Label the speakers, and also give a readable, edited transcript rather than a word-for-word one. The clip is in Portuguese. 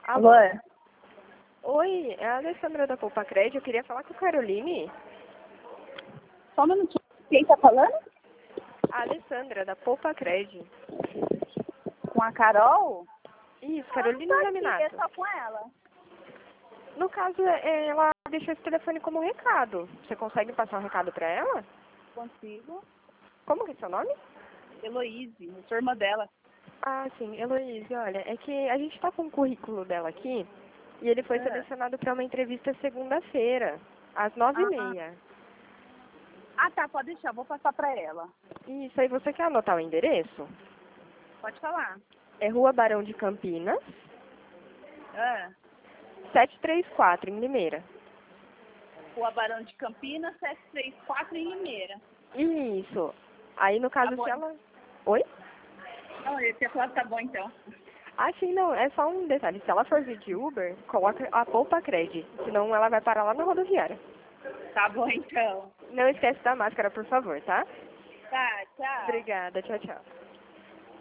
Speaker 1: Alô?
Speaker 2: Alô?
Speaker 1: Oi, é a Alessandra da Poupa Cred. Eu queria falar com a Caroline.
Speaker 2: Só um minutinho. Quem tá falando?
Speaker 1: A Alessandra da Poupa Cred.
Speaker 2: Com a Carol?
Speaker 1: Isso,
Speaker 2: Ela não
Speaker 1: Caroline
Speaker 2: tá aqui,
Speaker 1: Zaminato.
Speaker 2: é só com ela.
Speaker 1: No caso, ela deixou esse telefone como recado. Você consegue passar um recado pra ela?
Speaker 2: Consigo.
Speaker 1: Como que é seu nome?
Speaker 2: Heloíse, eu sou irmã dela.
Speaker 1: Ah, sim, Heloíse, olha, é que a gente tá com o currículo dela aqui e ele foi selecionado para uma entrevista segunda-feira, às 9h30.
Speaker 2: Ah, tá, pode deixar, vou passar pra ela.
Speaker 1: Isso, aí você quer anotar o endereço?
Speaker 2: Pode falar.
Speaker 1: É Rua Barão de Campinas,
Speaker 2: Ah,
Speaker 1: 734, em Limeira.
Speaker 2: Rua Barão de Campinas, 734 em Limeira.
Speaker 1: Isso. Aí, no caso,
Speaker 2: Tá bom.
Speaker 1: se ela... Oi?
Speaker 2: Não, eu tinha falado, tá bom então.
Speaker 1: Ah, sim, não, é só um detalhe. Se ela for vir de Uber, coloca a Poupa Cred, senão ela vai parar lá na rodoviária.
Speaker 2: Tá bom então.
Speaker 1: Não esquece da máscara, por favor, tá?
Speaker 2: Tá, tchau.
Speaker 1: Obrigada, tchau, tchau.